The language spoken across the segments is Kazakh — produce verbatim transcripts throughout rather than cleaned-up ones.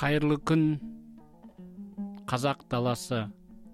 Кайырлы күн Казак даласы.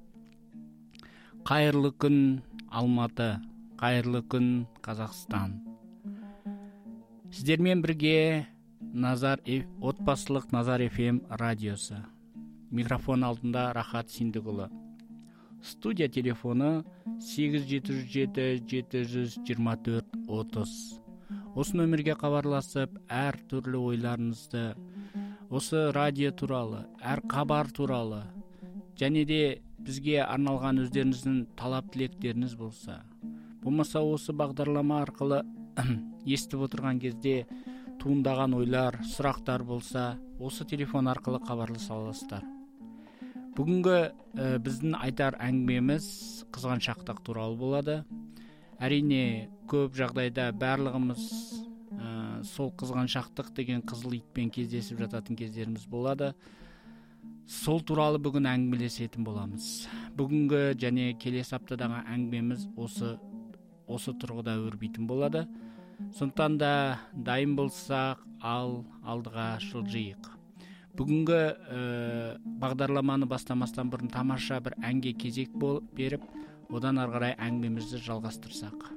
Кайырлы күн Алматы. Кайырлы күн Казакстан. Сиздермен бирге Назар отбасылык Назар эф эм радиосу. Микрофон алдында Рахат Синдигулы. Студия телефону сегиз жети жүз жети жети жүз жыйырма төрт отуз. Осы нөмірге кабарласып, әр түрлі ойларыңызды, осы радио туралы, әр хабар туралы, және де бізге арналған өздеріңіздің талап тілектеріңіз болса, болмаса осы бағдарлама арқылы естіп отырған кезде туындаған ойлар, сұрақтар болса, осы телефон арқылы хабарласа аласыздар. Бүгінгі ә, біздің айтар әңгімеміз қызғаншақтық туралы болады. Әрине, көп жағдайда барлығымыз ә, сол қызғаншақтық деген қызыл итпен кездесіп жататын кездеріміз болады. Сол туралы бүгін әңгімелесетін боламыз. Бүгінгі және келесі аптадағы әңгімеміз осы осы тұрғыда өрбитін болады. Сондықтан да дайын болсақ, ал алдыға жылжиық. Бүгінгі ә, бағдарламаны бастамастан бұрын тамаша бір әнге кезек болып беріп, одан ары қарай әңгімемізді жалғастырсақ.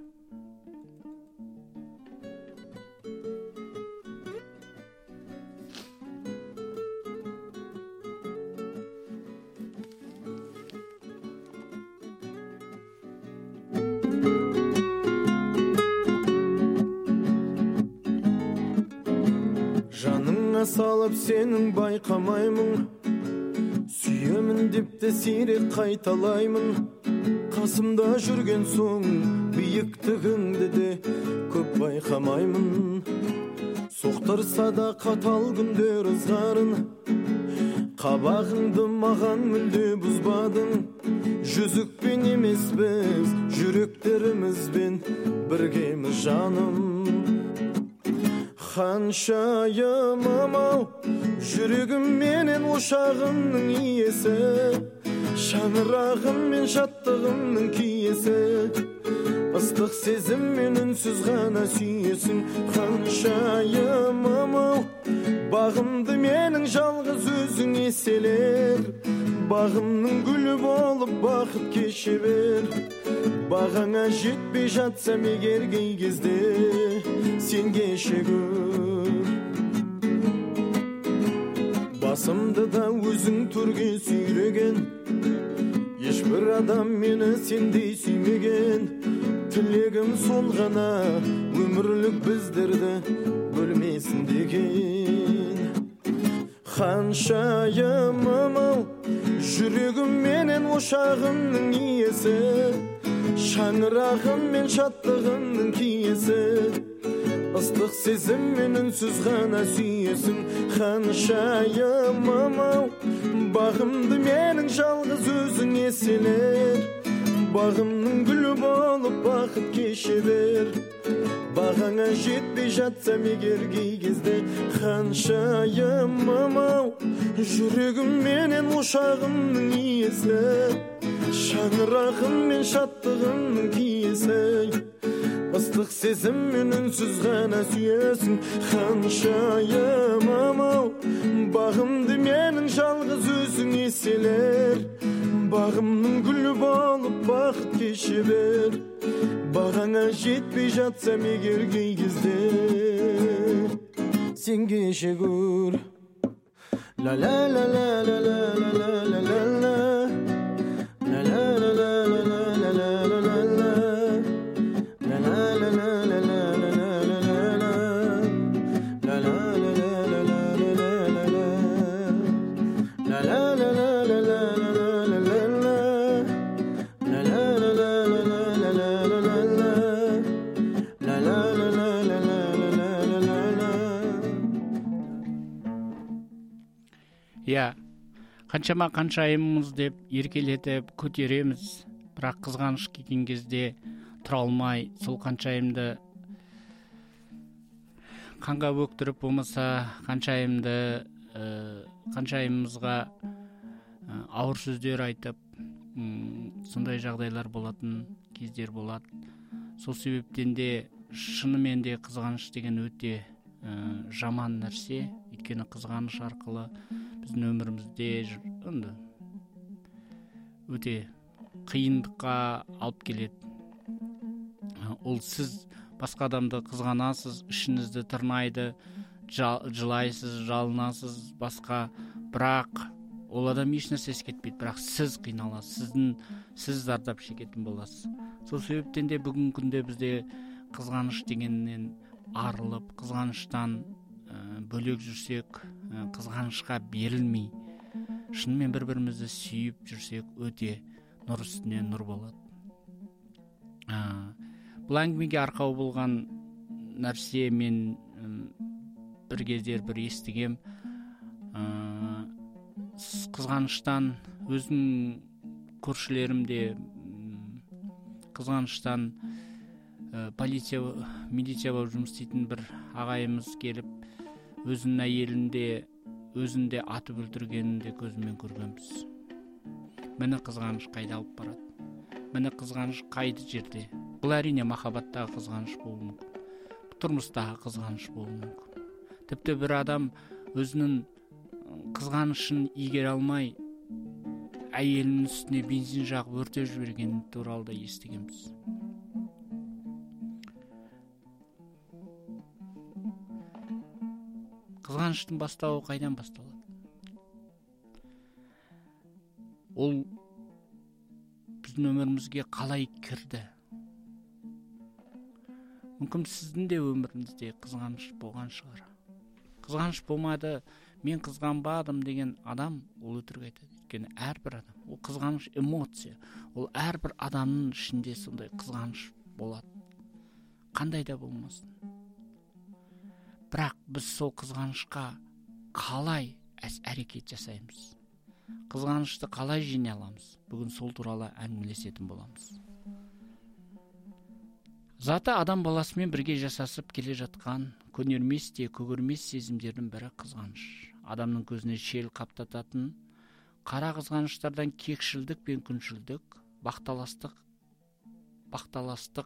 Жаныңа салып сенің байқамаймын, сүйемін деп те сирек қайталаймын. Қасымда жүрген соң биіктігіңді де көп байқамаймын. Соқтырса да қатал күндер ызғарын, қабағыңды маған мүлде бұзбадың. Жүзікпен емес біз, жүректерімізбен біргеміз жаным. Ханшайымым ау, жүрегім менен ошағымның иесі, шаңырағым мен шаттығымның киесі. Ыстық сезім мен үнсіз ғана сүйесің. Ханшайымым ау, бағымды менің жалғыз өзің еселер. Бағымның гүлі болып бақыт кеше бер. Бағаңа жетпей жатсам егер кей кезде, сен кеше көр. Басымды да өзің төрге сүйреген, ешбір адам мені сендей сүймеген. Тілегім сол ғана, өмірлік біздерді бөлмесін деген. Ханшайымым ау, жүрегім менен ошағымның иесі, шаңырағым мен шаттығымның киесі. Ыстық сезім мен үнсіз ғана сүйесің. Ханшайымым ау, бағымды менің жалғыз өзің еселер. Бағымның гүлі болып бақыт кеше бер. Бағаңа жетпей жатсам егер кей кезде. Ханшайымым ау, жүрегім менен ошағымның иесі, шаңырағым мен шаттығымның киесі. Ыстық сезім мен үнсіз ғана сүйесің. Ханшайымым ау, бағымды менің жалғыз өзің еселер. Бағымның гүлі болып бақыт кеше бер. Бағаңа жетпей жатсам егер кей кезде, сен кеше көр. Ла ла ла ла ла ла ла ла ла ла. Ла ла ла ла ла ла ла ла ла ла. Ла ла ла ла ла ла ла ла ла ла. Ла ла ла ла ла ла ла ла ла. Ла ла ла ла ла ла ла ла ла ла. Ла ла ла ла ла ла ла ла ла ла. Ла ла ла ла ла ла ла ла ла. Я, қаншама қаншайымыз деп еркелетіп көтереміз, бірақ қызғаныш келген кезде тұра алмай, сол қаншайымды қанға бөктіріп, болмаса қаншайымды ә, қаншайымымызға ә, ауыр сөздер айтып, ұм, сондай жағдайлар болатын кездер болады. Сол себептен де шынымен де қызғаныш деген өте ә, жаман нәрсе. Өйткені қызғаныш арқылы биздин өмүрүбүздө ынды өтө кыйындыкка алып келет. Ол сиз башка адамды кызганасыз, ишиңизди тырнайды, жылайсыз, жалынасыз, башка, бирок ол адам эч нерсе эскертпейт, бирок сиз кыйналасыз, сиздин сиз зардап шекетін боласыз. Сол себептен де бүгүнкү күндө бизде кызганыч дегеннен арылып, кызганычтан бөлөк жүрсөк, кызганычка берилмей, шынымен бири-бирибизди сүйүп жүрсөк, өтө нур үстүнө нур болот. Бул аңгимеге аркау болгон нерсе мен бир кездер бир эстигем. Кызганычтан өзүм көршүлөрүмдө кызганычтан полиция, милиция болуп жумуш істейтин бир агайымыз келип, өзүнүн айелинде өзүндө атып өлтүргенин де көзүмөн көргөнбүз. Мени кызганыч кайда алып барат? Мени кызганыч кайды жерде? Бул әрине махабаттагы кызганыч болушу мүмкүн. Турмуштагы кызганыч болушу мүмкүн. Типти бир адам өзүнүн кызганычын ийгере алмай, айелинин үстүнө бензин жагып өртөп жибергени тууралуу да эстегенбиз. Кызганычтын баштабы кайдан башталат? Ол биздин өмүрүбүзгө калай кирди? Мүмкүн сиздин де өмүрүңүздө кызганыч болгон шығар. Кызганыч болмады, мен кызганбадым деген адам ол өтірік айтады. Өйткені әрбір адам, ол кызганыч эмоция, ол әрбір адамның ішінде сондай кызганыч болады. Кандай да болмасын. Бірақ біз сол кызганычка қалай әрекет жасаймыз? Кызганычты қалай жеңе аламыз? Бүгін сол туралы әңгімелесетін боламыз. Заты адам баласымен бірге жасасып келе жатқан көнермес те көгермес сезімдердің бірі кызганыч. Адамның көзіне шел қаптататын қара кызганыштардан кекшілдік пен күншілдік, бақталастық, бақталастық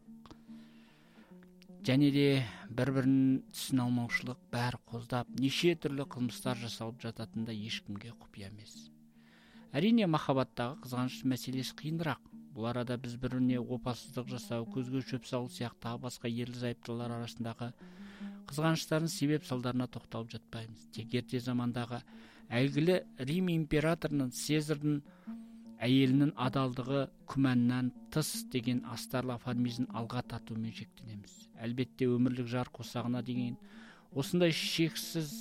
және де бір-бірінің түсін алмаушылық бәрі қоздап, неше түрлі қылмыстар жасалып жататында ешкімге құпия емес. Әрине махаббаттағы кызганыч мәселесі қиындырақ. Бұл арада біз біріне опасыздық жасау, көзге шөп салу сияқты басқа ерлі зайыптылар арасындағы кызганыштардың себеп салдарына тоқталып жатпаймыз. Тек ерте замандағы әйгілі Рим императорының Цезардың әйелінің адалдығы күмәннан тыс деген астарлы афоризмін алға тартумен шектенеміз. Әлбетте өмірлік жар қосағына деген осындай шексіз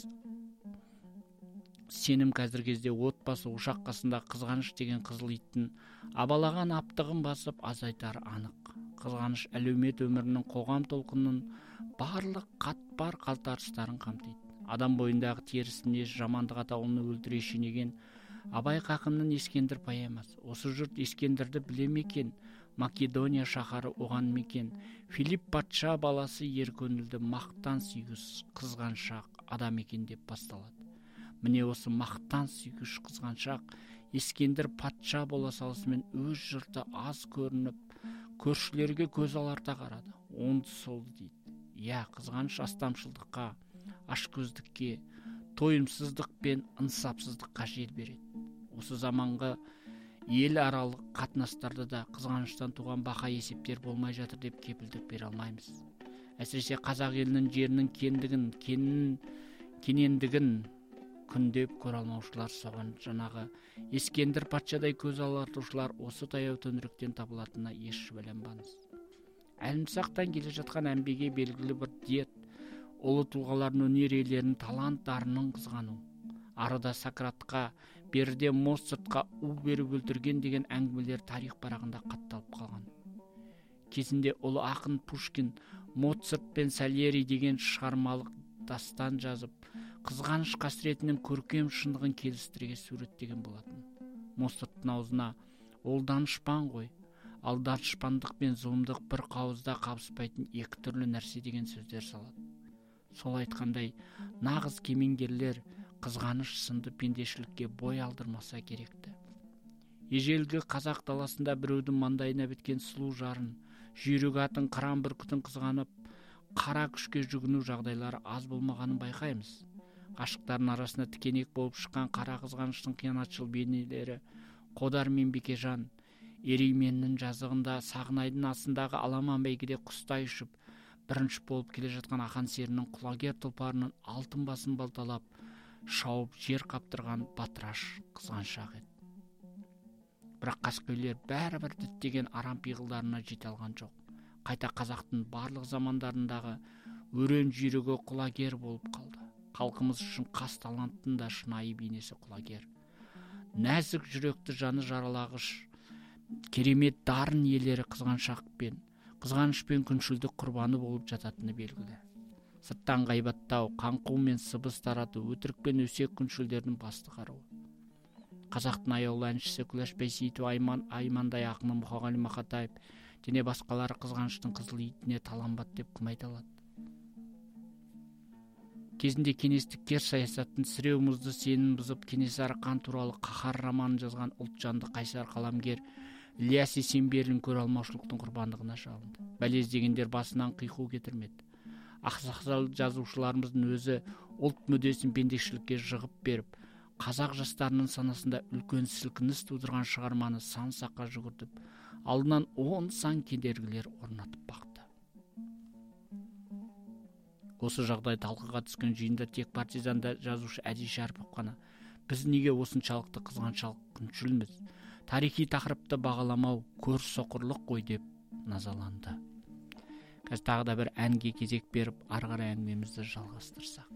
сенім қазір кезде отбасы ошақ қасында кызганыч деген қызыл иттің абалаған аптығын басып азайтары анық. Кызганыч әлеумет өмірінің, қоғам толқынының барлық қатпар қалтарыстарын қамтиды. Адам бойындағы теріс мінез, жамандық атаулыны өлтіре шенеген Абай Хакимнің Ескендір поэмасы. Осы жұрт Ескендірді біле мекен, Македония шаһары оған мекен. Филипп патша баласы ер көңілді, мақтан сүйгіш қызғаншақ адам екен деп басталады. Міне осы мақтан сүйгіш қызғаншақ Ескендір патша бола салысымен өз жұрты аз көрініп, көршілерге көз аларта қарады. Онды солды дейді. Я, қызғаныш астамшылдыққа, ашкөздікке, тойымсыздық пен ынсапсыздыққа жер береді. Осы заманғы ел аралық қатынастарда да қызғаныштан туған бақа есептер болмай жатыр деп кепілдік бере алмаймыз. Әсіресе қазақ елінің жерінің кендігін, кенін, кенендігін күндеп көре алмаушылар соған жаңағы Ескендір патшадай көз алартушылар осы таяу төңіректен табылатынына еш шүбәланбаңыз. Әлімсақтан келе жатқан әмбеге белгілі бір дерт, ұлы тұлғалардың өнер иелерінің таланттарының қызғану. Арада Сократқа, берде Моцартқа у беріп өлтірген деген әңгімелер тарих парағында қатталып қалған. Кезінде ұлы ақын Пушкин Моцарт пен Сальери деген шығармалық дастан жазып, қызғаныш қасіретінің көркем шындығын келістіре суреттеген болатын. Моцарттың аузына ол данышпан ғой, ал данышпандық пен зұлымдық бір қауызда қабыспайтын екі түрлі нәрсе деген сөздер салады. Сол айтқандай, нағыз кемеңгерлер қызғаныш сынды пендешілікке бой алдырмаса керекті. Ежелгі қазақ даласында біреудің маңдайына біткен сұлу жарын, жүйрік атын, қыран бүркітін қызғанып, қара күшке жүгіну жағдайлары аз болмағанын байқаймыз. Ашықтардың арасында тікенек болып шыққан қара қызғаныштың қиянатшыл бейнелері, Қодар мен Бекежан, Ерейменнің жазығында Сағынайдың астындағы аламан бәйгеде құстай ұшып, бірінші болып келе жатқан ақан серінің құлагер тұлпарының алтын басын балталап, шауып жер қаптырған батыраш қызғаншақ еді. Бірақ қаскөйлер бәрібір діттеген арам пиғылдарына жете алған жоқ. Қайта қазақтың барлық замандарындағы өрен жүйрігі құлагер болып қалды. Халқымыз үшін қас таланттың да шынайы бейнесі құлагер. Нәзік жүректі жаны жаралағыш, керемет дарын иелері қызғаншақпен, қызғанышпен күншілдік құрбаны болып жататыны белгілі. Сырттан ғайбаттау, қаңқу мен сыбыс тарату, өтірік пен өсек күншілдердің басты қаруы. Қазақтың аяулы әншісі Күләш Байсейітова, Айман, Аймандай ақыны Мұқағали Мақатаев және басқалары қызғаныштың қызыл итіне таланбат деп кім айта алады? Кезінде кеңестіккер саясаттың сіреу мұзды сенін бұзып Кенесары хан туралы қаһар романын жазған ұлтжанды қайсар қаламгер Ілияс Есенберлин көреалмаушылықтың құрбандығына шалынды. Бәлез дегендер басынан қиқу кетірмеді. Ақсақал жазушыларымыздың өзі ұлт мүддесін пендешілікке жығып беріп, қазақ жастарының санасында үлкен сілкініс тудырған шығарманы сан саққа жүгіртіп, алдынан он сан кедергілер орнатып бақты. Осы жағдай талқыға түскен жиында тек партизанда жазушы Әди Шәріпов қана біз неге осыншалықты қызғаншалық күншілміз, тарихи тақырыпты бағаламау көріс соқырлық қой деп назаланды. Қазір тағы да бір әнге кезек беріп, ары қарай әңгімемізді жалғастырсақ.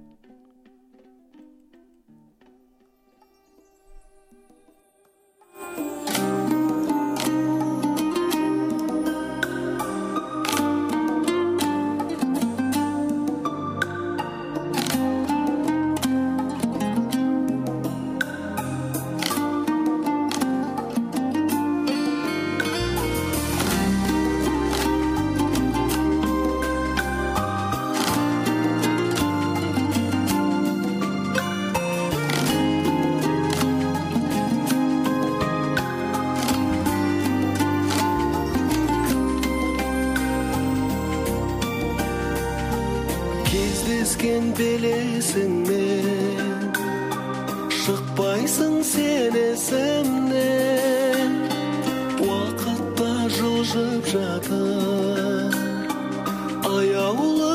Белесіңмен шықпайсың сен есімнен, уақытта жылжып жатыр аяулы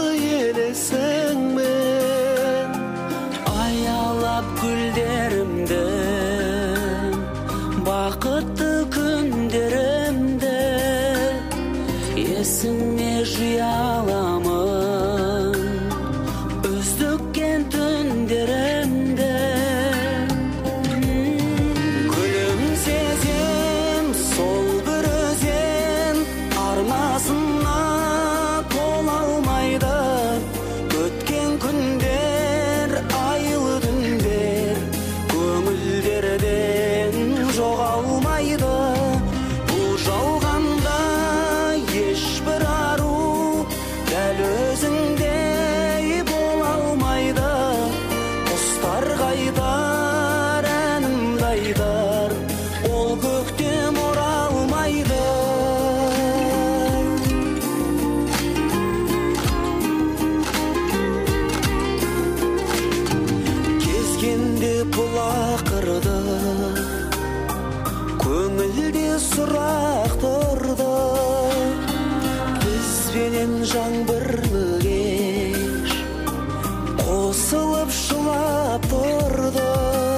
елесіңмен. Аялап гүлдерімді, бақытты күндерімді есіме жия аламын, өздіккен түндерімді. Күлімсезем сол бір өзен арнасына тола алмайды, өткен күндер айлы түндер көңілдерден жоғалмайды. Бұл жалғанда ешбір ару дәл өзіңдей бола алмайды. Құстар қайдар, әнімді айтар, ол көктем оралмайды. Кезгенде бұл ақырды, көңілде сұрақ тұрды. Бізбенен жаңбырлы кеш қосылып шулап тұрды.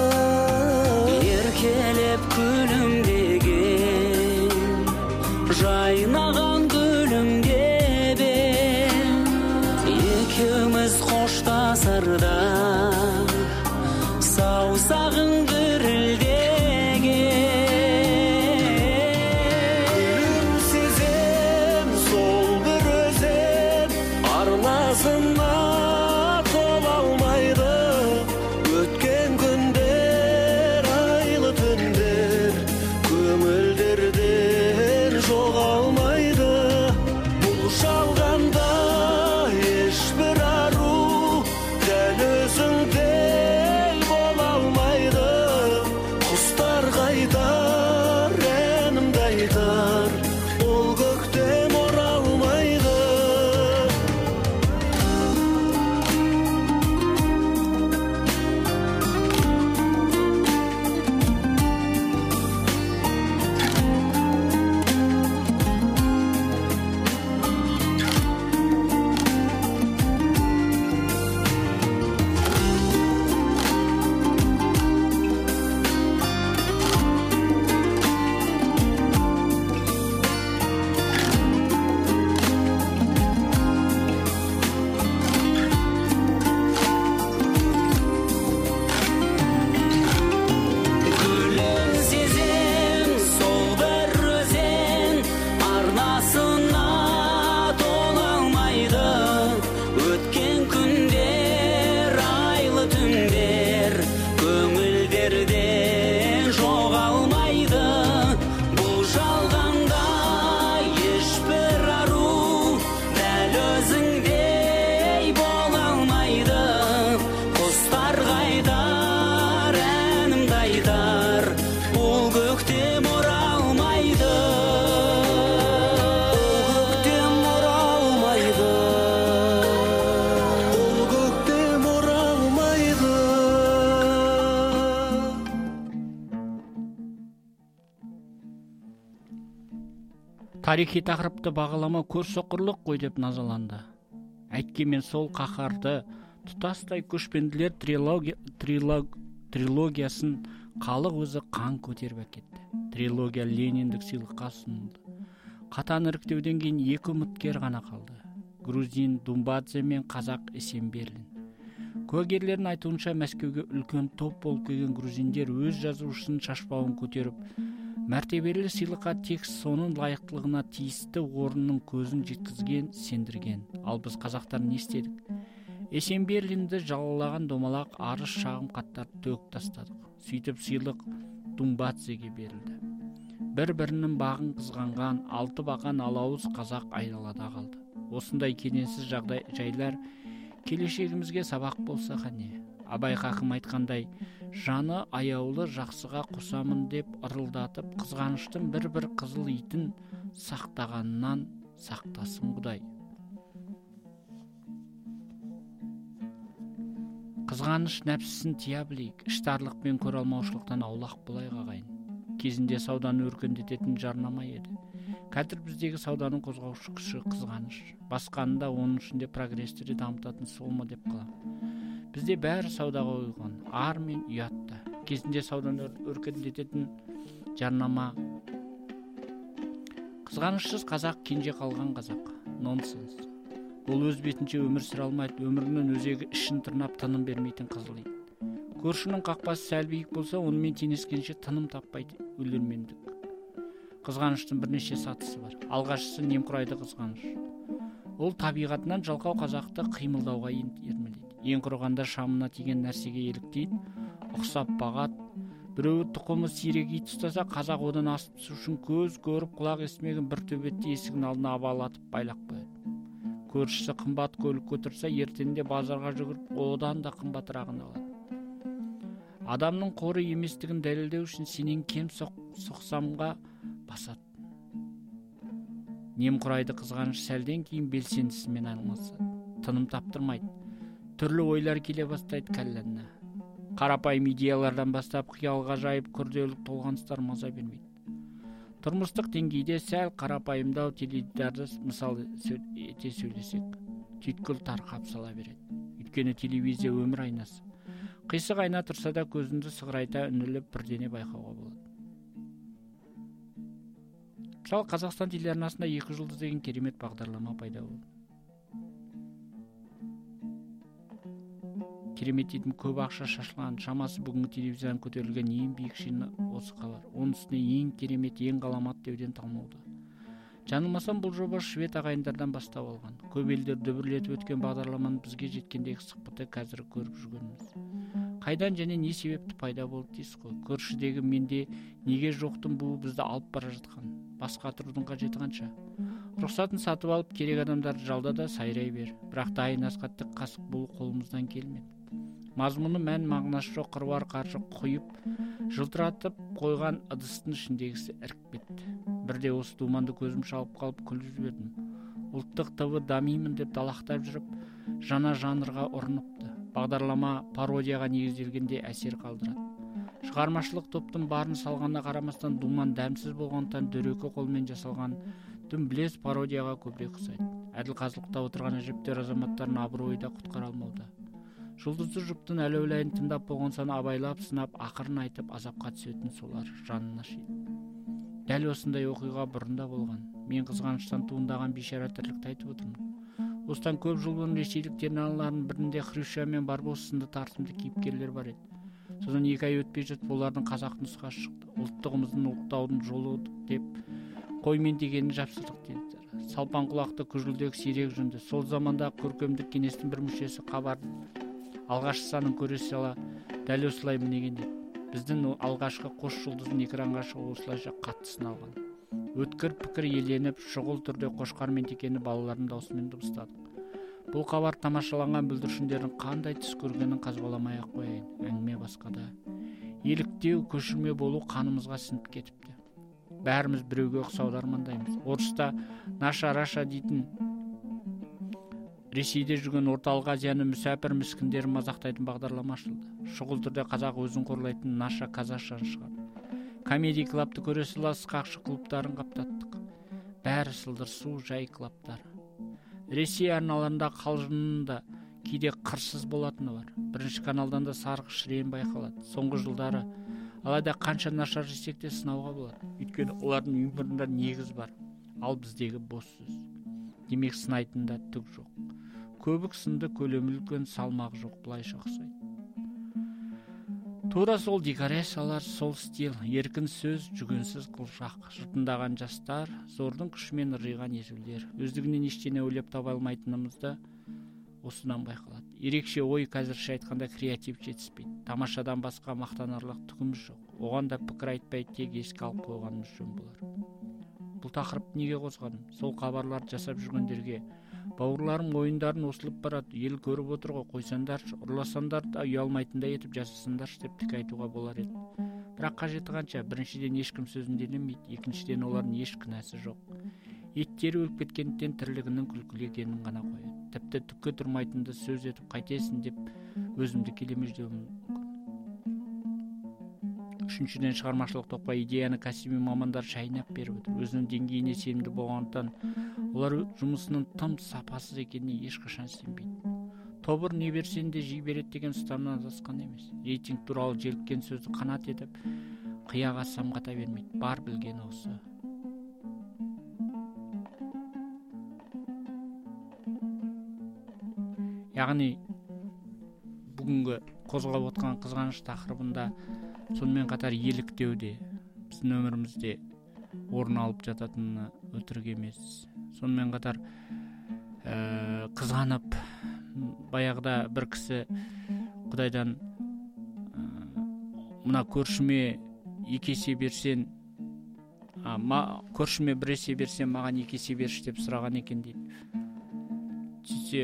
Еркелеп күлімдеген, жайнаған гүлімдебен, екеуміз қоштасарда саусағың дірілдеген. Күлімсізем сол бір өзен арнасына тола алмайды, өткен күндер айлы түндер көңілдерден жоғалмайды. Бұл жалғанда ешбір ару дәл өзіңдей бола алмайды. тарихи тақырыпты бағалама көрсоқырлық қой деп назаланды. Әйткенмен сол қаһарды тұтастай көшпенділер трилогия, трилог, трилогиясын халық өзі қан көтеріп әкетті. Трилогия Лениндік сыйлыққа ұсынылды. Қатаң іріктеуден кейін екі үміткер ғана қалды. Грузин Думбадзе мен қазақ Есенберлин. Куәгерлердің айтуынша Мәскеуге үлкен топ болып келген грузиндер өз жазушының шашбауын көтеріп, мәртебелі сыйлыққа тек соның лайықтылығына тиісті орынның көзін жеткізген, сендірген. Ал біз қазақтар не істедік? Есенберлинді жалалаған домалақ арыз шағым хаттарды төгіп тастадық. Сөйтіп сыйлық Думбадзеге берілді. Бір-бірінің бағын қызғанған алты бақан алауыз қазақ айдалада қалды. Осындай кененсіз жағдай жайлар келешегімізге сабақ болса қане. Абай хакім айтқандай, жаны аяулы жақсыға қосамын деп ырылдатып, қызғаныштың бір-бір қызыл итін сақтағаннан сақтасын Құдай. Қызғаныш нәпсісін тия білейік, іштарлық пен көралмаушылықтан аулақ болайық ағайын. Кезінде сауданы өркендететін жарнама еді. Қазір біздегі сауданың қозғаушы күші қызғаныш. Басқанында оның ішінде прогресті дамытатын сол ма деп қалам. Бізде бәрі саудаға ойған, ар мен ұятта. Кезінде сауданы өркендететін жарнама. Қызғанышсыз қазақ кенже қалған қазақ. Нонсенс. Ол өз бетінше өмір сүре алмайды, өмірінің өзегі ішін тырнап тыным бермейтін қызыл ит. Көршінің қақпасы сәл биік болса, онымен теңескенше тыным таппайды өлермендік. Қызғаныштың бірнеше сатысы бар. Алғашқысы немқұрайды қызғаныш. Ол табиғатынан жалқау қазақты қимылдауға ермелейді. Ең құрығанда шамына тиген нәрсеге еліктейді, ұқсап бағат. Біреуі тұқымы сирек ит ұстаса, қазақ одан асып түсу үшін көз көріп құлақ естімеген бір төбетті есігін алдына абалатып байлап қояды. Көршісі қымбат көлік көтерсе, ертеңінде базарға жүгіріп, одан да қымбатырағын алады. Адамның қоры еместігін дәлелдеу үшін сенен кем соқ, соқсамға басады. Немқұрайды қызғаныш сәлден кейін белсендісімен айналысады. Тыным таптырмайды. Түрлі ойлар келе бастайды кәлләніне. Қарапайым идеялардан бастап қиялға жайып күрделік толғаныстар маза бермейді. Тұрмыстық деңгейде сәл қарапайымдау теледидарды мысал ете сөйлесек, түйткіл тарқап сала береді. Өйткені телевизия өмір айнасы. Қисық айна тұрса да көзіңді сығырайта үніліп бірдене байқауға болады. Мысалы, Қазақстан телеарнасында екі жұлдыз деген керемет бағдарлама пайда болды. Керемет дейтін көп ақша шашылған, шамасы бүгінгі телевизиядан көтерілген ең биік шені осы қалар. Оның үстіне ең керемет, ең ғаламат деуден талмауда. Жанылмасам, бұл жоба швед ағайындардан бастап алған. Көп елдер дүбірлетіп өткен бағдарламаның бізге жеткендегі сықпыты қазір көріп жүргеніміз. Қайдан және не себепті пайда болды дейсіз ғой. Көршідегі менде неге жоқтың бұл бізді алып бара жатқан. Басқа тұрудың қажеті қанша. Рұқсатын сатып алып керек адамдарды жалда да сайрай бер. Бірақ дайын асқаттық қасық бұл қолымыздан келмеді. Мазмұны мән мағынасы жоқ қыруар қаржы құйып, жылтыратып қойған ыдыстың ішіндегісі іркіп кетті. Бірде осы думанды көзім шалып қалып күліп жібердім. Ұлттық ТВ дамимын деп далақтап жүріп, жаңа жанрға ұрыныпты. Бағдарлама пародияға негізделгенде әсер қалдырады. Шығармашылық топтың барын салғанына қарамастан думан дәмсіз болғандықтан дөрекі қолмен жасалған дүмбілез пародияға көбірек ұқсайды. Әділқазылықта отырған әжептер азаматтарын абыройы да құтқара алмауда. Жұлдызды жұптың әлеулайын тыңдап болған соң абайлап сынап ақырын айтып азапқа түсетін солар жанына шиді. Дәл осындай оқиға бұрында болған. Мен қызғаныштан туындаған бейшара тірлікті айтып отырмын. Осыдан көп жыл бұрын ресейлік телеарналардың бірінде Хруща мен Барбос сынды тартымды кейіпкерлер бар еді. Содан екі ай өтпей жатып олардың қазақ нұсқасы шықты. Ұлттығымыздың ұлықтаудың жолы деп қоймен дегенін жапсырдық деді. Салпан құлақты күжілдегі сирек жүнді. Сол заманда көркемдік кеңестің бір мүшесі хабар алғашқы санын көре сала дәл осылай мінеген деді. Біздің алғашқы қос жұлдыздың экранға шығуы осылайша қатты сыналған. Өткір пікір еленіп, шұғыл түрде қошқар мен текені балалардың даусымен дыбыстадық. Бұл хабар тамашаланған бүлдіршіндердің қандай түс көргенін қазбаламай-ақ қояйын. Әңгіме басқада. Еліктеу, көшірме болу қанымызға сіңіп кетіпті. Бәріміз біреуге ұқсауды армандаймыз. Орыста наша раша дейтін Ресейде жүрген орталық Азияны мүсәпір міскіндерін мазақтайтын бағдарлама ашылды. Шұғыл түрде қазақ өзін қорлайтын наша казашаны шығарды. Комедий клапты көре сала сықақшы клубтарын қаптаттық. бәрі сылдыр су, жайқылаптар. Ресей арналарында қалжыңында кейде қырсыз болатыны бар. Бірінші каналдан да сарғыш рең байқалады. Соңғы жылдары алайда қанша нашар десек те сынауға болады. Өйткені олардың өмірінде негіз бар, ал біздегі бос сөз. Демек сынайтында түк жоқ. Көбік сынды, көлемі үлкен, салмағы жоқ, былайша ұқсайды. Тура сол декорациялар, сол стиль, еркін сөз, жүгенсіз қылжақ, жыртындаған жастар, зордың күшімен ыржиған езулер. Өздігінен ештеңе ойлап таба алмайтынымызды осыдан байқалады. Ерекше ой, қазірше айтқанда, креатив жетіспейді. Тамашадан басқа мақтанарлық түгіміз жоқ. Оған да пікір айтпай тек еске алып қойғанымыз жөн болар. Бұл тақырыпты неге қозғадым? Сол хабарларды жасап жүргендерге, бауырларым ойындарын осылып барады, ел көріп отыр ғой, қойсандар, ұрласандар да ұялмайтындай етіп жасасандар деп тік айтуға болар еді. Бірақ қажеті қанша? Біріншіден ешкім сөзін делемейді, екіншіден олардың еш күнәсі жоқ. Еттері өліп кеткендіктен тірлігінің күлкілі екенін ғана қояды. Тіпті түкке тұрмайтынды сөз етіп қайтесің деп өзімді келемеждеуім мүмкін. Үшіншіден, шығармашылық тоқпа идеяны кәсіби мамандар шайнап беріп отыр. Өзінің деңгейіне сенімді болғандықтан олар жұмысының тым сапасыз екеніне ешқашан сенбейді. Тобыр не берсең де жей береді деген ұстанымнан адасқан емес. Рейтинг туралы желіккен сөзді қанат етіп, қияға самғата бермейді. Бар білгені осы. Яғни бүгінгі қозғап отқан қызғаныш тақырыбында сонымен қатар еліктеу де біздің өмірімізде орын алып жататыны өтірік емес. Сонымен қатар ә, қызғанып, баяғыда бір кісі Құдайдан ә, мына көршіме екі есе берсен, а, ма, көршіме бір есе берсен, маған екі есе берші деп сұраған екен дейді. Сөйтсе,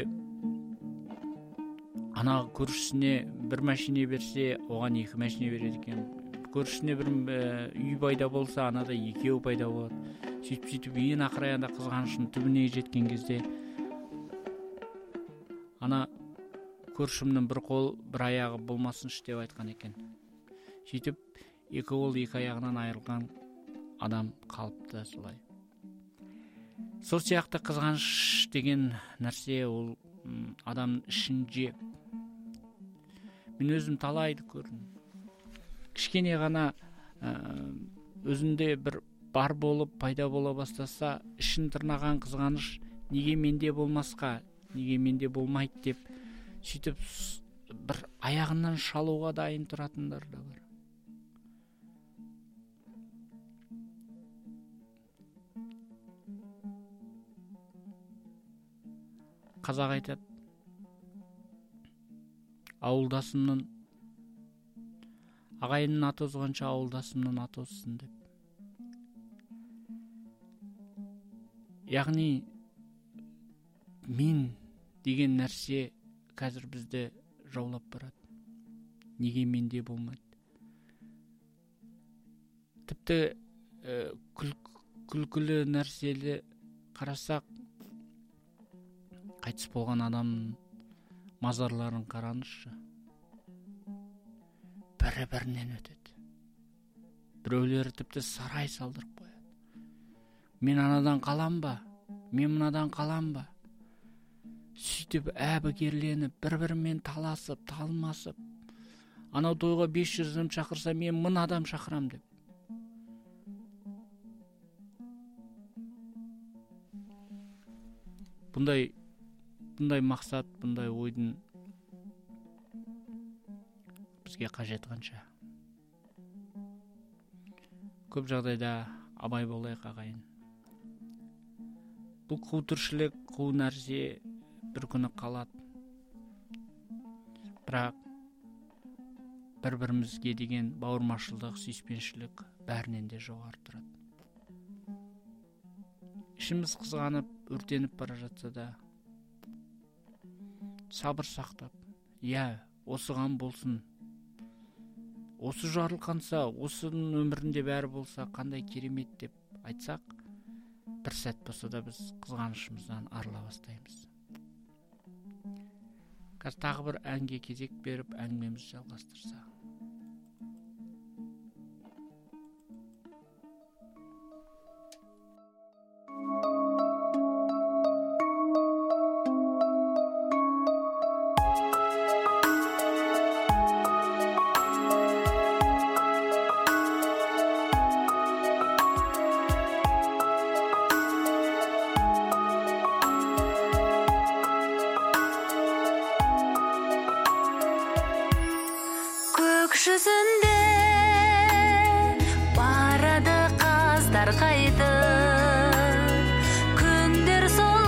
ана көршісіне бір машине берсе, оған екі машине береді екен. Көршісіне бір үй пайда болса, анада екеу пайда болады. Сөйтіп-сөйтіп ең ақыраяғында қызғаныштың түбіне жеткен кезде, ана көршімнің бір қол, бір аяғы болмасыншы деп айтқан екен. Сөйтіп екі қол екі аяғынан айырылған адам қалыпты солай. Сол сияқты қызғаныш деген нәрсе ол адам ішін жеп. Мен өзім талайды көрдім. Кішкене ғана өзінде бір бар болып пайда бола бастаса, ішін тырнаған қызғаныш неге менде болмасқа, неге менде болмайды деп сөйтіп бір аяғынан шалуға дайын тұратындар да бар. Қазақ айтады, ауылдасымның ағайынның аты озғанша ауылдасымның аты озсын деп. Яғни мен деген нәрсе қазір бізді жаулап барады. Неге менде болмайды? Тіпті ә, күл, күлкілі нәрселі қарасақ, қайтыс болған адамның мазарларын қараңызшы. Бірі-бірінен өтеді. Біреулері тіпті сарай салдырып қояды. Мен анадан қалам ба? Мен мынадан қалам ба? Сөйтіп әбігерленіп, бір-бірімен таласып, талмасып, анау тойға бес жүз адам шақырса, мен мың адам шақырам деп. Бұндай Бұндай мақсат, бұндай ойдың бізге қажет қанша. Көп жағдайда абай болайық ағайын. Бұл қу тіршілік, қу нәрсе бір күні қалады. Бірақ бір-бірімізге деген бауырмашылдық, сүйіспеншілік бәрінен де жоғары тұрады. Ішіміз қызғанып, өртеніп бара жатса да, сабыр сақтап, я, осыған болсын. Осы жарылқанса, осының өмірінде бәрі болса, қандай керемет деп айтсақ, бір сәт болса да біз қызғанышымыздан арыла бастаймыз. Қазір тағы бір әнге кезек беріп, әңгімемізді жалғастырсақ. жүзінде барады қаздар қайтып, күндер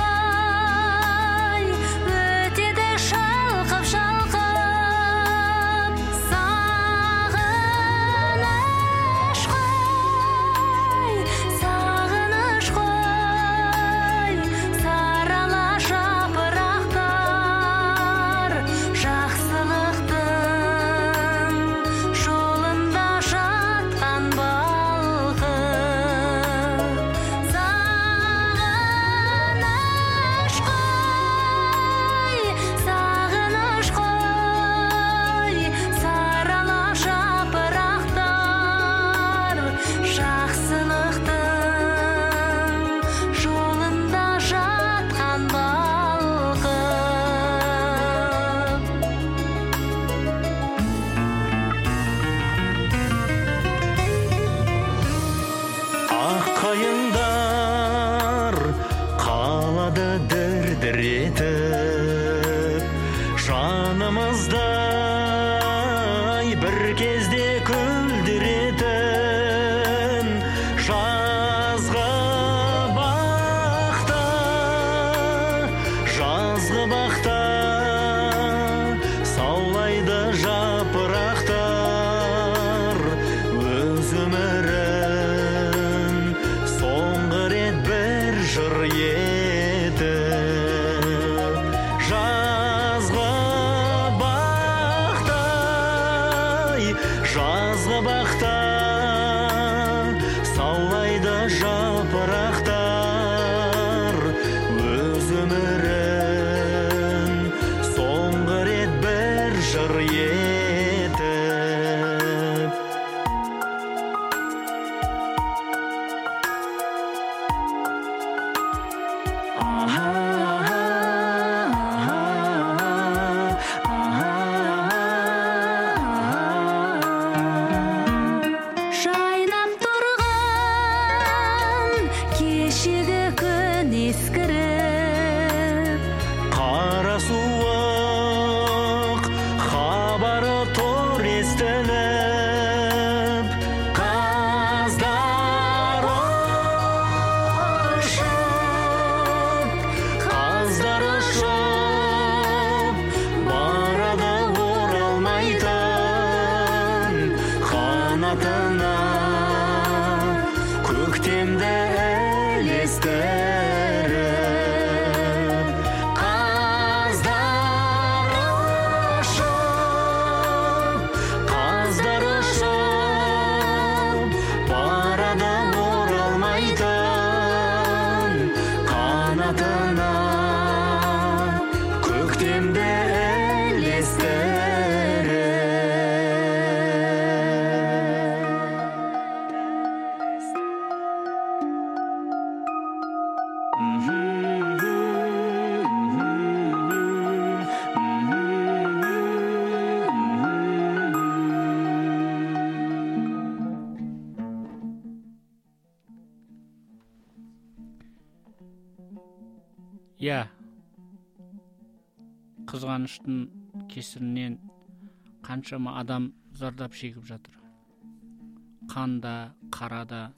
солай өтеді шалқып шалқып. Сағыныш қой, сағыныш қой, сарала жапырақтар жақсылықтың жолында жатқан балқып. Сағыныш қой, сағыныш қой, сарала жапырақтар жақсылықтың жолында жатқан балқып. Аққайыңдар қалады дір-дір етіп, жанымыздай бір кезде күлдіретін жазғы бақта, жазғы бақта саулайды жапырақтар өз өмірін соңғы рет бір жыр етіп. Жазғы бақтай, жазғы бақта саулайды жапырақтар өз өмірін соңғы рет бір жыр етіп. Жайнап тұрған кешегі күн ескіріп, Қара суық хабары тор естіліп, қаздар ұшып, қаздар ұшып, барады оралмайтын қанатына, көктемді елестіріп. Қаздар ұшып, қаздар ұшып, барады оралмайтын қанатына, көктемді елестіріп. иә, қызғаныштың кесірінен қаншама адам зардап шегіп жатыр. Қанда, қарада.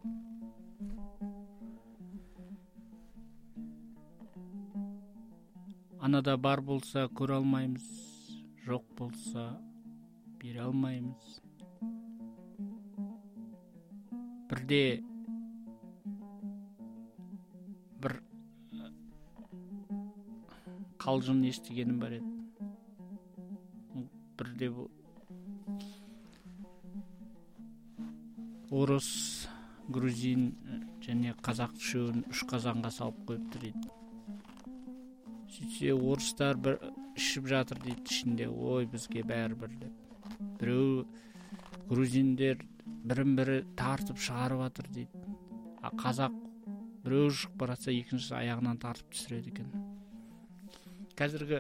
Анада бар болса көре алмаймыз, жоқ болса бере алмаймыз. Бірде бір қалжың естігенім бар еді. Бірде бұл орыс, грузин және қазақ үшеуін үш қазанға салып қойыпты дейді. Сөйтсе орыстар бір ішіп жатыр дейді ішінде, ой бізге бәрібір деп. Біреу грузиндер бірін бірі тартып шығарып жатыр дейді. А қазақ біреу шығып баратса екіншісі аяғынан тартып түсіреді екен. Қазіргі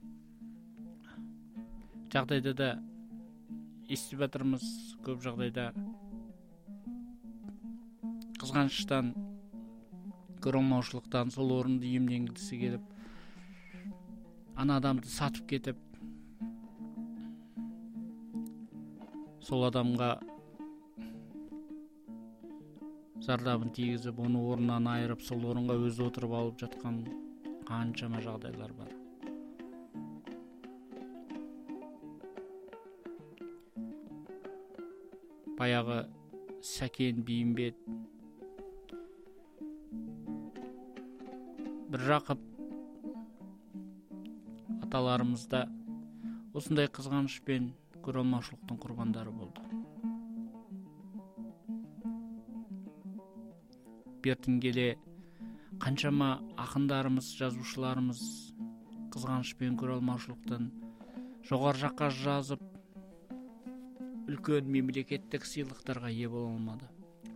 жағдайда да естіп жатырмыз, көп жағдайда қызғаныштан, көре алмаушылықтан сол орынды иемденгісі келіп, ана адамды сатып кетіп, сол адамга зардабын тийгизип, оны орнунан айырып, сол орунга өзү отуруп алып жаткан канчама жагдайлар бар. Баягы Сәкен Бийимбет, бир Жакып аталарымыз да осындай кызганычпен, көрө алмаушылыктын курбандары болду. Бертин келе канчама акындарымыз, жазуучуларымыз кызганычпен, көрө алмаушылыктан жогору жакка жазып, үлкөн мемлекеттик сыйлыктарга ээ боло алмады.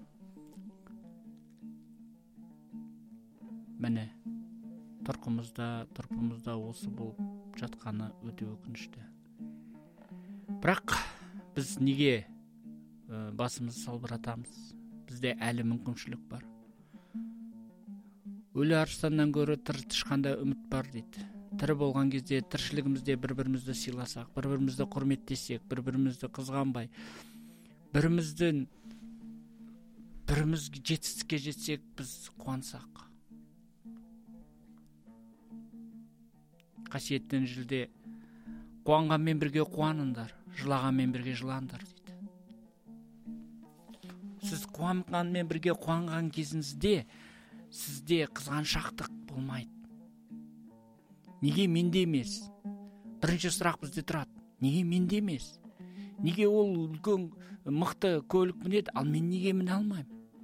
Міне, туркумузда, турпумузда осы болуп жатканы өтө өкүнүчтүү. Бирок биз неге басымызды салбыратабыз? Бизде әлі мүмкүнчүлүк бар. Өлү арстандан көрө тыртышканда үмүт бар дейт. Тірі болгон кезде тирчилигибизде бири-бирибизди сыйласак, бири-бирибизди курметтесек, бири-бирибизди кызганбай, биримиздин бирибизге жетистикке жетсек, биз кубансак. Касиеттен жилде кубанган менен бирге кубаныңдар, жылаган менен бирге жылаңдар дейт. Сиз кубанган менен бирге кубанган кезиңизде сизде кызганчактык болмайт. Неге менде эмес? Биринчи сурак бизде турат. Неге менде эмес? Неге ол үлкөн мыкты көлүк минет, ал мен неге мине алмайм?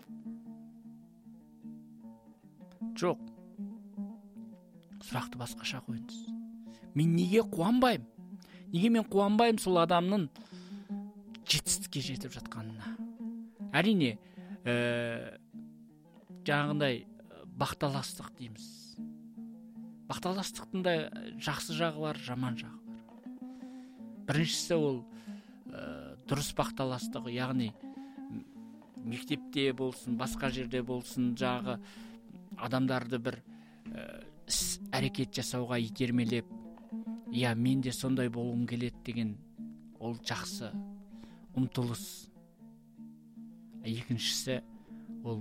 Жок. Суракты башкача коюңуз. Мен неге кубанбайм? Неге мен кубанбайм сол адамдын жетистикке жетип жатканына? Арине, э, жаңагындай бакталастык деймиз. Бакталастыктын да жакшы жагы бар, жаман жагы бар. Биринчиси ол э, дурус бакталастык, ягни мектепте болсун, башка жерде болсун, жагы адамдарды бир э, аракет жасауга итермелеп, я мен де сондай болгум келет деген ол жакшы умтулус. Экинчиси ол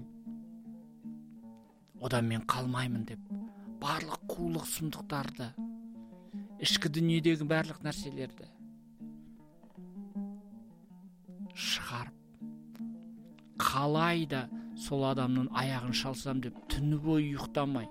одан мен калмаймын деп барлык куулук сундуктарды, ички дүнүйдөгү барлык нерселерди чыгарып, калай да сол адамдын аягын шалсам деп түнү бою уктамай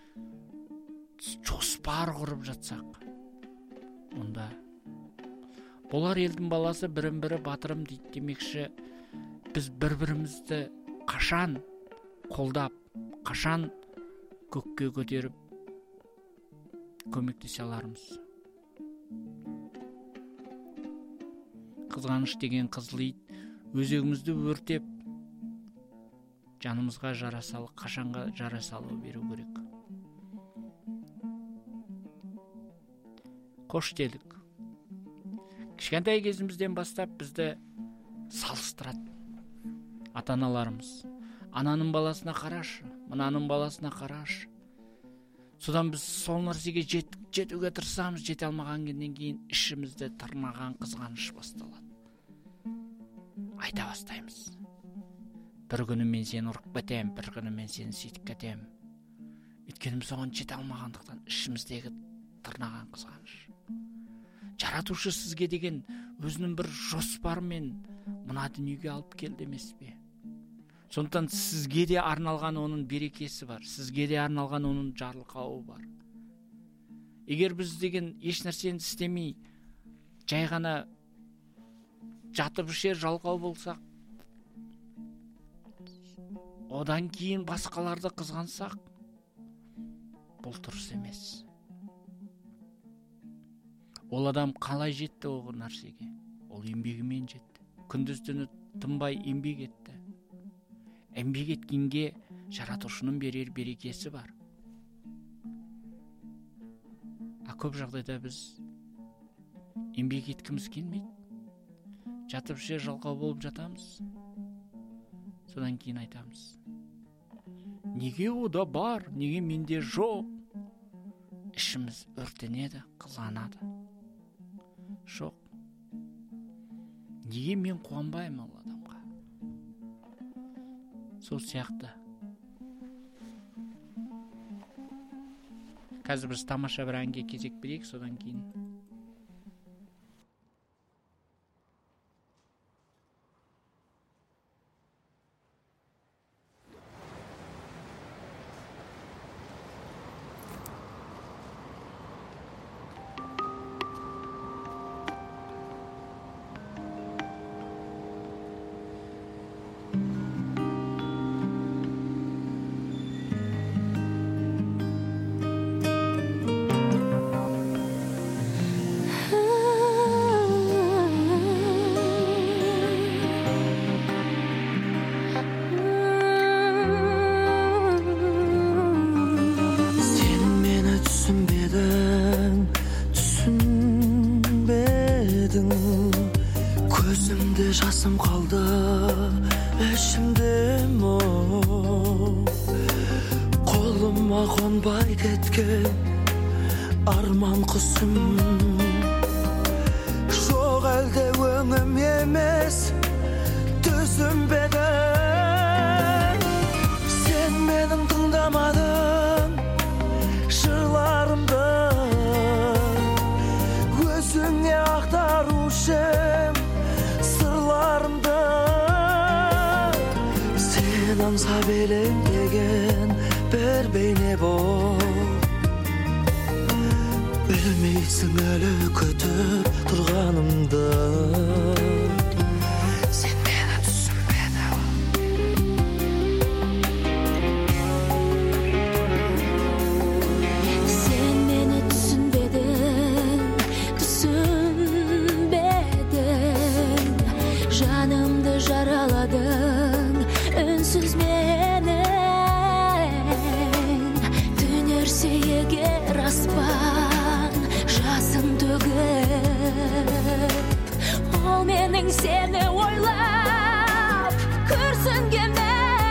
жоспар куруп жатсак, онда болар элдин баласы бирин бири батырым дейт демекчи, биз бири-бирибизди кашан колдап, кашан көккө көтөрүп көмөктөшө аларбыз? Кызганыч деген кызыл ит өзөгүмүздү өртеп, жанымызга жара салып, кашанга жара салып берүү керек. Кош делик. Кичкентай кезимизден баштап бизди салыштырат ата-аналарыбыз. Ананын баласына караш, мынанын баласына караш. Содан биз сол нерсеге жетүүгө тырышабыз, жете алмагандан кийин ишимизде тырнаган кызганыч башталат. Айта баштайбыз. Бир күнү мен сени уруп кетем, бир күнү мен сени сүйтүп кетем. Өткөнү согон жете алмагандыктан ишимиздеги тырнаган кызганыч. Жаратуучу сизге деген өзүнүн бир жоспары менен мына дүнүйгө алып келди эмеспи? Сондықтан сізге де арналған оның берекесі бар, сізге де арналған оның жарылқауы бар. Егер біз деген еш нәрсені істемей, жай ғана жатып ішер жалқау болсақ, одан кейін басқаларды қызғансақ, бұл дұрыс емес. Ол адам қалай жетті ол нәрсеге? Ол еңбегімен жетті. Күндіз-түні тынбай еңбек етті. Еңбек еткенге жаратушының берер берекесі бар. А көп жағдайда біз еңбек еткіміз келмейді. Жатып ше жалқау болып жатамыз. Содан кейін айтамыз: неге ода бар, неге менде жоқ? Ішіміз өртенеді, қызғанады. Жоқ. неге мен қуанбаймын ал адамға? Сол сияқты. Қазір біз тамаша бір әнге кезек берейік, содан кейін жасым қалды ішімде мұң, қолыма қонбай кеткен арман құсым. Жоқ әлде өңім емес түсім беді, сен менің тыңдамадың жырларымды, өзіңе ақтарушы аңсап елеңдеген бір бейне бол. Білмейсің әлі күтіп тұрғанымды, сен мені түсінбедің. Сен мені түсінбедің, түсінбедің, жанымды жараладың үнсіз менен. Түнерсе егер аспан жасын төгіп, ол менің сені ойлап күрсінгенім.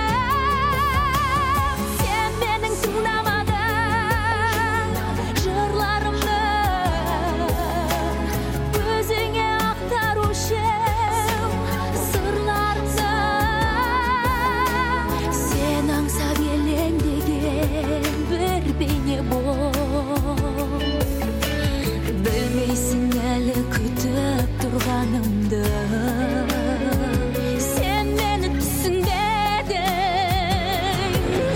Сен менің тыңдамадың жырларымды, өзіңе ақтарушы сырларымды. Сен аңсап елеңдеген бір бейне бол. Білмейсің әлі күтіп тұрғанымды, сен мені түсінбедің.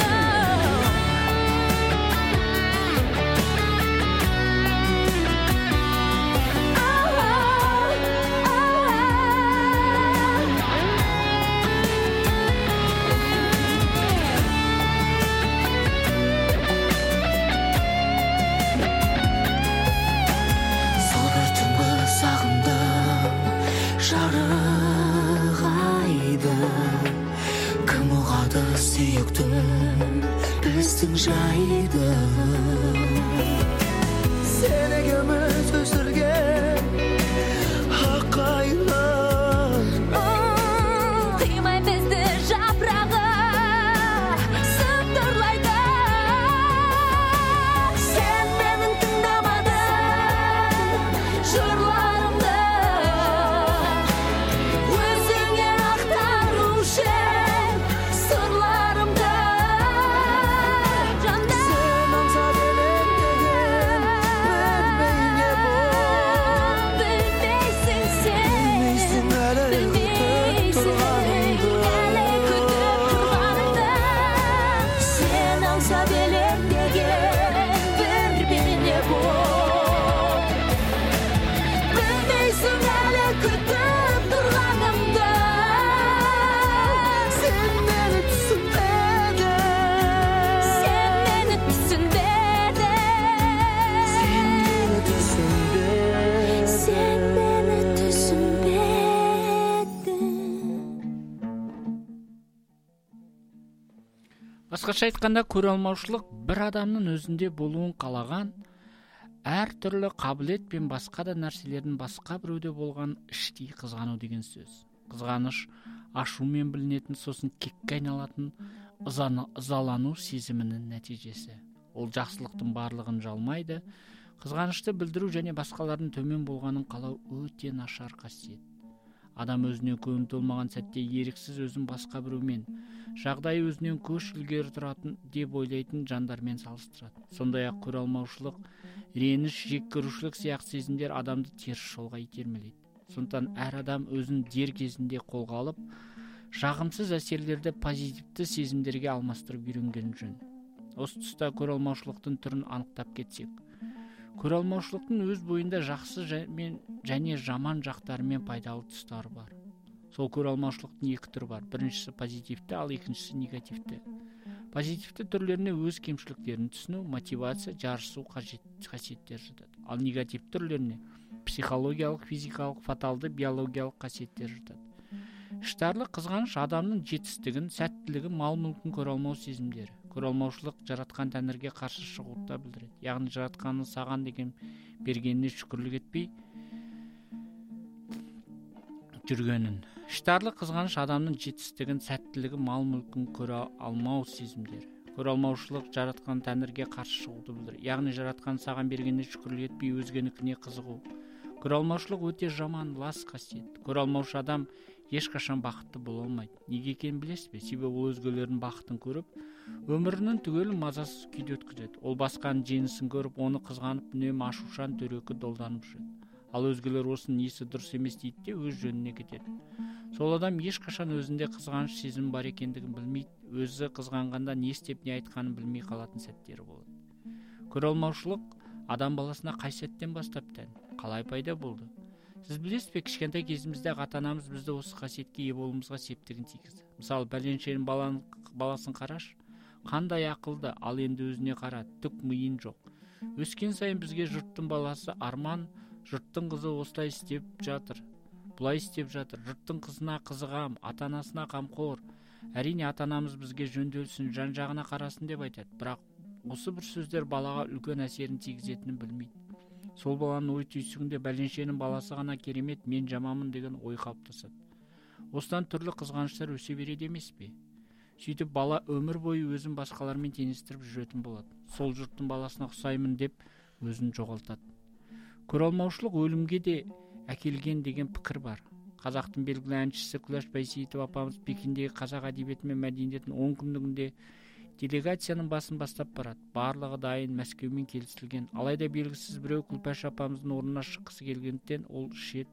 Сол бір түнгі сағындым жарық айды, кім ұғады сүйіктім біздің жайды. Сен екеуміз өсірген ақ қайың, Қимай бізді жапырағы сыбдырлайды. Сен менің тыңдамадың жырларымды, өзіңе ақтарушы сырларымды. Жаным, сен аңсап елеңдеген бір бейне бол. білмейсің сен, Білмейсің әлі күтіп тұрғанымды, сен аңсап елеңдеген бір бейне бол. Білмейсің әлі күтіп тұрғанымды, сен мені түсінбедің. сен мені түсінбедің. Сен мені түсінбедің. Сен мені түсінбедің. Басқаша айтқанда, көре алмаушылық бір адамның өзінде болуын қалаған әр түрлі қабілет пен басқа да нәрселердің басқа біреуде болған іштей қызғану деген сөз. Қызғаныш ашумен білінетін, сосын кекке айналатын ызаны- ызалану сезімінің нәтижесі. Ол жақсылықтың барлығын жалмайды. Қызғанышты білдіру және басқалардың төмен болғанын қалау өте нашар қасиет. Адам өзүнө көңүл толмаган сәтте еріксіз өзүн башка бирөөмен, жагдайы өзүнөн көш илгери туратын деп ойлайтын жандармен салыштырат. Сондай ак көрө алмаушылык, реніш, жек көрүүчүлүк сыяктуу сезимдер адамды терс жолго итермелейт. Сондықтан әр адам өзін дер кезінде қолға алып, жағымсыз әсерлерді позитивті сезімдерге алмастырып үйренген жөн. Осы тұста көре алмаушылықтың түрін анықтап кетсек, көре алмаушылықтың өз бойында жақсы және жаман жақтары мен пайдалы тұстары бар. Сол көре алмаушылықтың екі түрі бар. Біріншісі позитивті, ал екіншісі негативті. Позитивті түрлеріне өз кемшіліктерін түсіну, мотивация, жарысу қасиеттер жатады. Ал негативті түрлеріне психологиялық, физикалық, фаталды, биологиялық қасиеттер жатады. Іштарлық, қызғаныш адамның жетістігін, сәттілігін, мал-мүлкін көре алмау сезімдері. Көре алмаушылық жаратқан тәңірге қарсы шығуды да білдіреді. Яғни жаратқанның саған деген бергеніне шүкірлік етпей жүргенін. Іштарлық, қызғаныш адамның жетістігін, сәттілігін, мал-мүлкін көре алмау сезімдері. Көре алмаушылық жаратқан тәңірге қарсы шығуды білдіреді. Яғни жаратқан саған бергеніне шүкірлік етпей өзгенікіне қызығу. Көре алмаушылық өте жаман, лас қасиет. Көре алмаушы адам ешқашан бақытты бола алмайды. Неге екенін білесіз бе? Себебі ол өзгелердің бақытын көріп, өмірінің түгелін мазасыз күйде өткізеді. Ол басқаның жеңісін көріп, оны қызғанып, үнемі ашушан, дөрекі долданып жүреді. Ал өзгелер осының несі дұрыс емес дейді де өз жөніне кетеді. Сол адам ешқашан өзінде қызғаныш сезім бар екендігін білмейді, өзі қызғанғанда не істеп не айтқанын білмей қалатын сәттері болады. Көре алмаушылық адам баласына қай сәттен бастап тән, қалай пайда болды? Сіз білесіз бе, кішкентай кезімізде ата-анамыз бізді осы қасиетке ие болуымызға септігін тигізді. Мысалы, бәленшенің баласын қараш, қандай ақылды, ал енді өзіне қара, түк миын жоқ. Өскен сайын бізге жұрттың баласы арман, жұрттың қызы осылай істеп жатыр, бұлай істеп жатыр, жұрттың қызына қызығам, ата-анасына қамқор. Әрине ата-анамыз бізге жөнделсін, жан-жағына қарасын деп айтады, бірақ осы бір сөздер балаға үлкен әсерін тигізетінін білмейді. Сол баланың ой түйсігінде бәленшенің баласы ғана керемет, мен жаманмын деген ой қалыптасады. Осыдан түрлі қызғаныштар өсе береді емес пе? Сөйтіп бала өмір бойы өзін басқалармен теңестіріп жүретін болады. Сол жұрттың баласына ұқсаймын деп өзін жоғалтады. Көре алмаушылық өлімге де әкелген деген пікір бар. Қазақтың белгілі әншісі Күләш Байсейітова апамыз Пекиндегі қазақ әдебиеті мен мәдениетін он күндігінде делегацияның басын бастап барады. Барлығы дайын, Мәскеумен келісілген. Алайда белгісіз біреу Күлпаш апамыздың орнына шыққысы келгендіктен ол шет.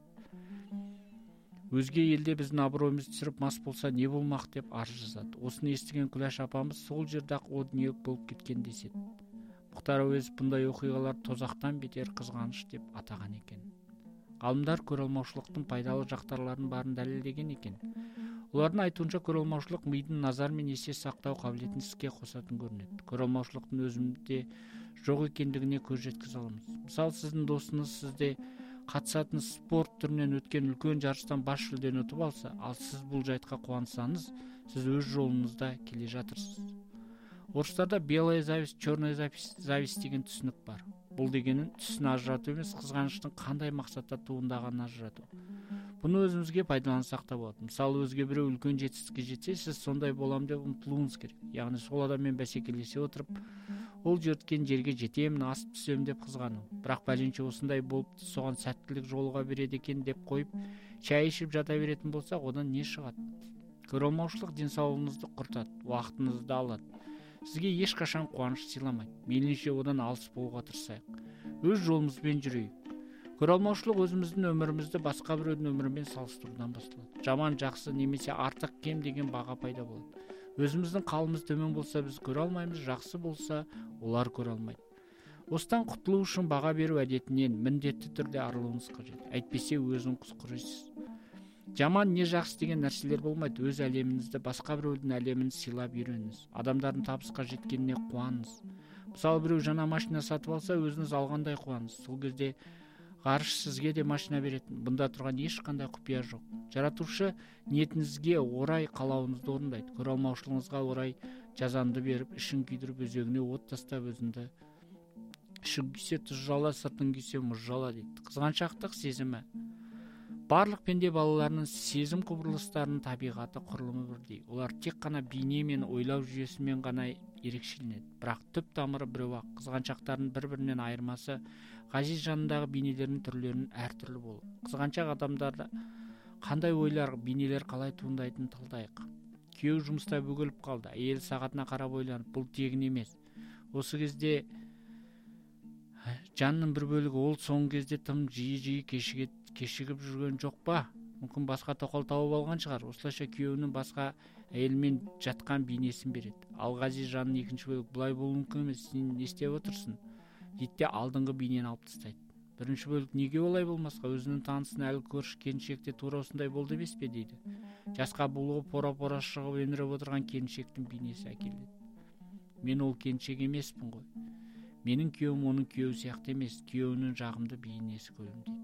Өзге елде біздің абыройымызды түсіріп мас болса не болмақ деп арыз жазады. Осыны естіген Күләш апамыз сол жерде-ақ о дүние болып кеткен деседі. Мұхтар Әуезов бұндай оқиғалар тозақтан бетер қызғаныш деп атаған екен. Ғалымдар көре алмаушылықтың пайдалы жақтарларын барын дәлелдеген екен. Олардың айтуынша көре алмаушылық мидың назар мен есте сақтау қабілетін іске қосатын көрінеді. Көре алмаушылықтың өзімде жоқ екендігіне көз жеткізе аламыз. Мысалы, сіздің досыңыз сізде қатысатын спорт түрінен өткен үлкен жарыстан бас жүлдені ұтып алса, ал сіз бұл жайтқа қуансаңыз, сіз өз жолыңызда келе жатырсыз. Орыстарда белая зависть, черная зависть деген түсінік бар. Бұл дегенін түсін ажырату емес, қызғаныштың қандай мақсатта туындағанын ажырату. Бұны өзімізге пайдалансақ та болады. Мысалы, өзге біреу үлкен жетістікке жетсе, сіз сондай болам деп ұмтылуыңыз керек. Яғни сол адаммен бәсекелесе отырып, ол жеткен жерге жетемін, асып түсемін деп қызғану. Бірақ бәленше осындай болып, соған сәттілік жолға береді екен деп қойып, шай ішіп жата беретін болсақ, одан не шығады? Көре алмаушылық денсаулығыңызды құртады, уақытыңызды алады. Сізге ешқашан қуаныш сыйламайды. Мейлінше одан алыс болуға тырысайық. Өз жолымызбен жүрейік. Көре алмаушылық өзіміздің өмірімізді басқа біреудің өмірімен салыстырудан басталады. Жаман, жақсы немесе артық, кем деген баға пайда болады. Өзіміздің қалымыз төмен болса біз көре алмаймыз, жақсы болса олар көре алмайды. Осыдан құтылу үшін баға беру әдетінен міндетті түрде арылуыңыз қажет. Әйтпесе өзін құтқарасыз. Жаман не жақсы деген нәрселер болмайды. Өз әлеміңізді басқа біреудің әлемін сыйлап үйреніңіз. Адамдардың табысқа жеткеніне қуаныңыз. Мысалы, біреу жаңа машина сатып алса, өзіңіз алғандай қуаныңыз. Сол кезде ғарыш сізге де машина беретін. Бұнда тұрған ешқандай құпия жоқ. Жаратушы ниетіңізге орай қалауыңызды орындайды. Көре алмаушылығыңызға орай жазанды беріп, ішін күйдіріп, өзегіне от тастап, өзіңді ішің күйсе тұз жала, сыртың күйсе мұз жала дейді. Қызғаншақтық сезімі. Барлық пенде балаларының сезім құбылыстарының табиғаты құрылымы бірдей. Олар тек қана бейне мен ойлау жүйесімен ғана ерекшеленеді. Бірақ түп тамыры біреу-ақ. Қызғаншақтардың бір-бірінен айырмасы ғазиз жанындағы бейнелерінің түрлерінің әртүрлі болуы. Қызғаншақ адамдарда кандай ойлар, бейнелер калай туындайтынын талдайык. Күйөө жумуста бөгөлүп калды. Әйел саатына карап ойланып, бул тегин эмес. Осы кезде жанынын бир бөлүгү ол соңку кезде тым жиі-жиі кешигип жүргөн жок ба? Мүмкүн башка токол табып алган чыгар. Осулайча күйөөнүн башка әйелмен жаткан бейнесин берет. Ал Газиз жанын экинчи бөлүк булай болуу мүмкүн эмес, сен не иштеп отурсуң? Дейт де алдыңкы бейнени алып тастайт. Биринчи бөлүк неге болай болмаска, өзүнүн таанысын әлі көрүш келинчекте туура ушундай болду эмеспи дейди. Жашка булугуп, пора-пора чыгып эмирип отурган келинчектин бейнеси акелет. Мен ол келинчек эмеспин го. Менин күйөөм онун күйөөү сыяктуу эмес, күйөөөнүн жагымды бейнеси көрүм дейт.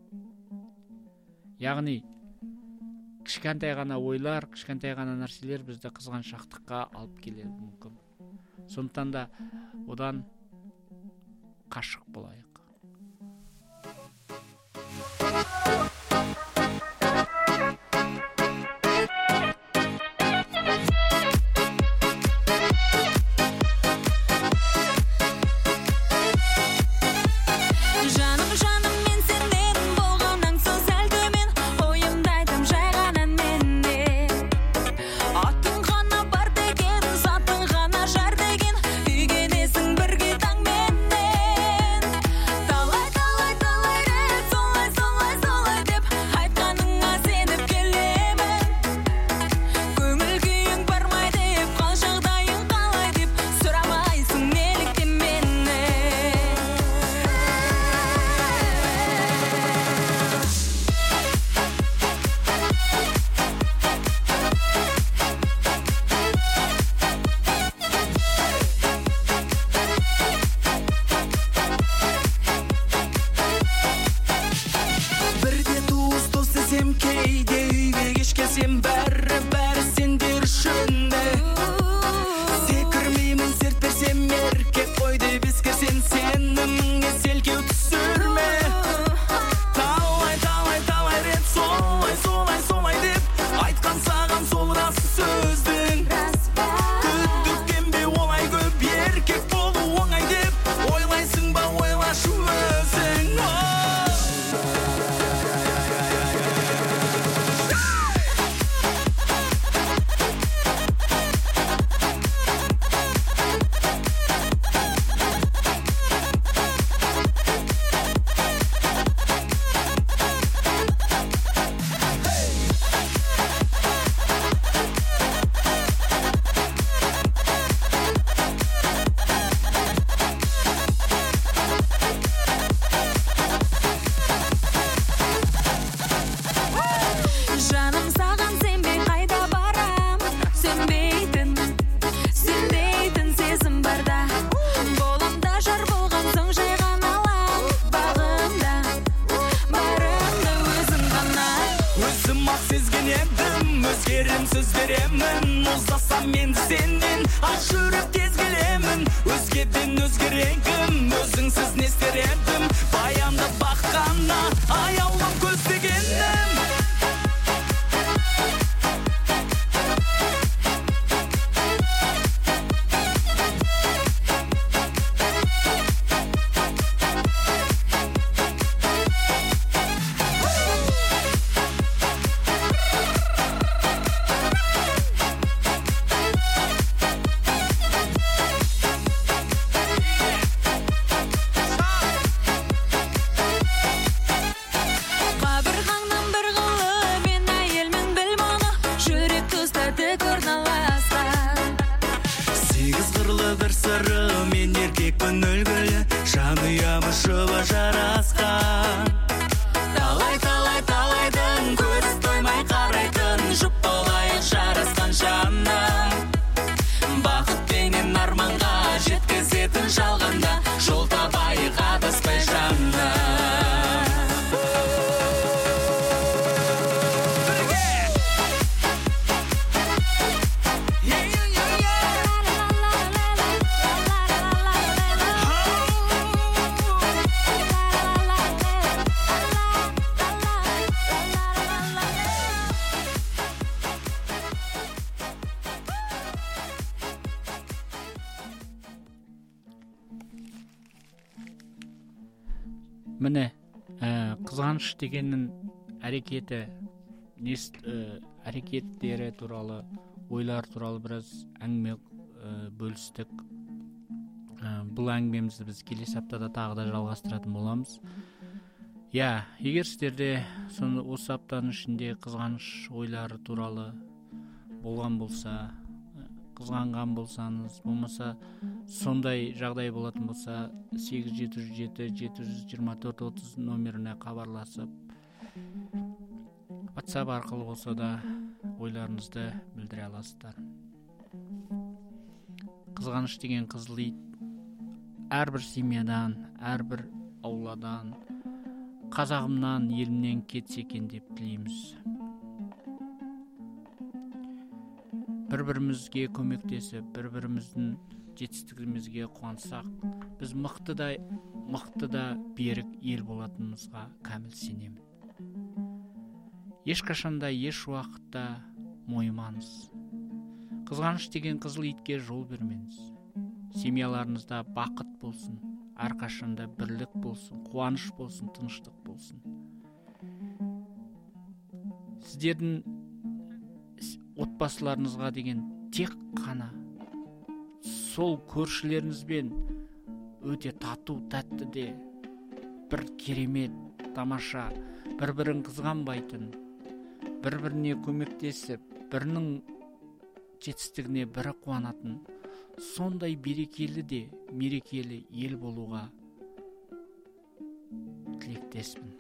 Ягни кичкентай гана ойлар, кичкентай гана нерселер бизди кызганчактыкка алып келеби мүмкүн. Сондуктан да одан кашык болайык. Міне, кызганыч дегенин аракети нес әрекеттері туралы, ойлар туралы біраз әңгіме бөлістік. Бұл әңгімемізді біз келесі аптада тағы да жалғастыратын боламыз. Я, егер сіздерде соны осы аптаның ішінде қызғаныш ойлары туралы болған болса, қызғанған болсаңыз, болмаса сондай жағдай болатын болса, сегіз жеті жүз жеті жеті жүз жиырма төрт отыз номеріне хабарласып, WhatsApp арқылы болса да ойларыңызды білдіре аласыздар. Қызғаныш деген қызыл ит әрбір семьядан, әрбір ауладан, қазағымнан, елімнен кетсе екен деп тілейміз. Бір-бірімізге көмектесіп, бір-біріміздің жетістігімізге қуансақ, біз мықты да, мықты да берік ел болатынымызға кәміл сенемін. Ешқашанда, еш уақытта мойымаңыз. Қызғаныш деген қызыл итке жол бермеңіз. Семьяларыңызда бақыт болсын, әрқашанда бірлік болсын, қуаныш болсын, тыныштық болсын. Сіздердің отбасыларыңызға деген тек қана сол көршілеріңізбен өте тату, тәтті де бір керемет, тамаша, бір-бірін қызғанбайтын, бір-біріне көмектесіп, бірінің жетістігіне бірі қуанатын, сондай берекелі де мерекелі ел болуға тілектеспін.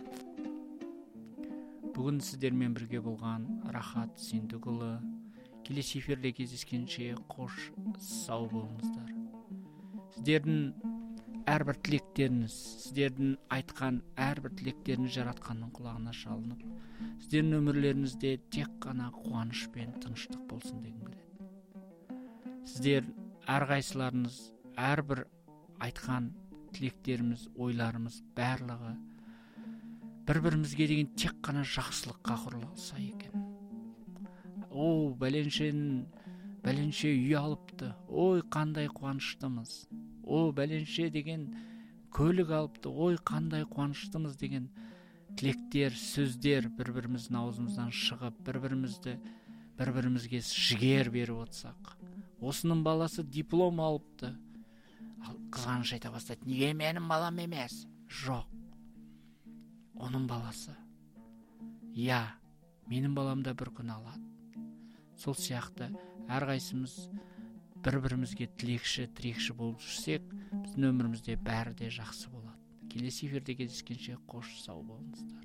Бүгін сіздермен бірге болған Рахат Сендікұлы. Келесі эфирде кездескенше қош сау болыңыздар. Сіздердің әрбір тілектеріңіз, сіздердің айтқан әрбір тілектеріңіз жаратқанның құлағына шалынып, сіздердің өмірлеріңізде тек қана қуаныш пен тыныштық болсын дегім келеді. Сіздер әрқайсыларыңыз әрбір айтқан тілектеріміз, ойларымыз барлығы бір-бірімізге деген тек қана жақсылыққа құрылса екен. О, бәленшенің бәленше үй алыпты. Ой, қандай қуаныштымыз. О, бәленше деген көлік алыпты. Ой, қандай қуаныштымыз деген тілектер, сөздер бір-біріміздің аузымыздан шығып, бір-бірімізді бір-бірімізге жігер беріп отырсақ. Осының баласы диплом алыпты. Ал қызғаныш айта бастайды. Неге менің балам емес? Жоқ. Оның баласы. Я, менің балам да бір күн алады. Сол сияқты әрқайсымыз бір-бірімізге тілекші, тірекші болып жүрсек, біздің өмірімізде бәрі де жақсы болады. Келесі эфирде кездескенше қош сау болыңыздар.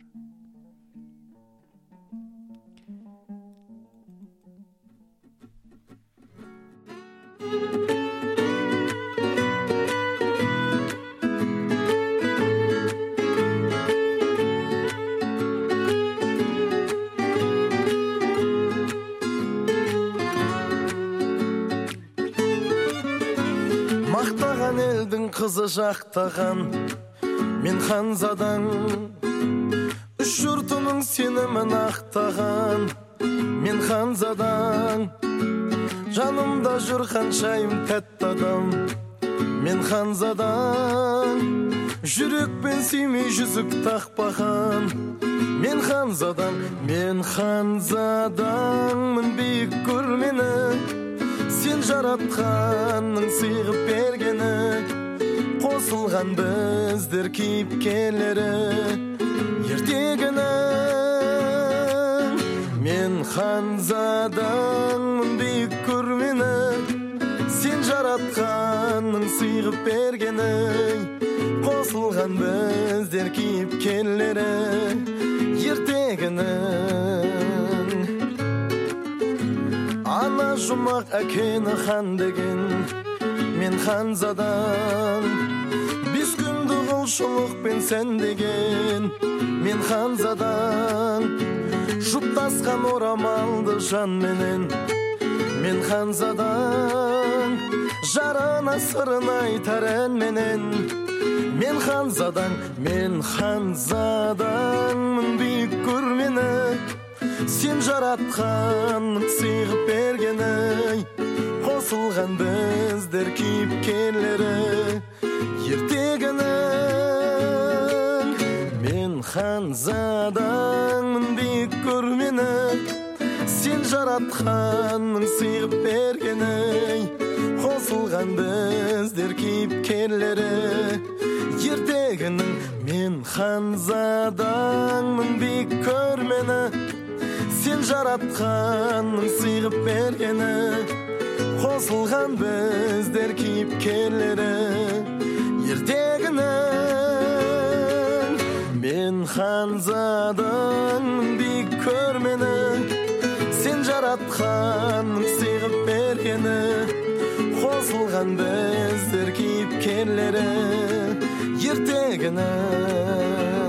Мақтаған елдің қызы жақтаған мен ханзадаң, үш жұртының сенімін ақтаған мен ханзадаң, жанымда жүр ханшайым тәтті адам мен ханзадаң, жүрекпен сүймей жүзік тақпаған мен ханзадаң, мен ханзадаңмын, биік көрмені сен жаратқанның сыйғып бергені, қосылған біздер кейіпкерлері ертегінің. Мен ханзадаңмын, биік көрмені сен жаратқанның сыйғып бергені, қосылған біздер кейіпкерлері ертегінің. Ана жұмақ әкені хан деген мен ханзадан, бес күнді құлшылықпен сен деген мен ханзадан, жұптасқан орамалды жан менен мен ханзадан, жарына сырын айтар ән менен мен ханзадан, мен ханзаданмын, биік көрмені сен жаратқанның сыйғып бергені, қосылған біздер кейіпкерлері ертегінің. Мен ханзадаңмын, биік көрмені сен жаратқанның сыйғып бергені, қосылған біздер кейіпкерлері. Ертегінің мен ханзадаңмын, биік көрмені, сен жаратқанның сыйғып бергені, қосылған біздер кейіпкерлері. Ертегінің мен ханзадаңмын, биік көрмені, сен жаратқанның сыйғып бергені, қосылған біздер кейіпкерлері. Ертегінің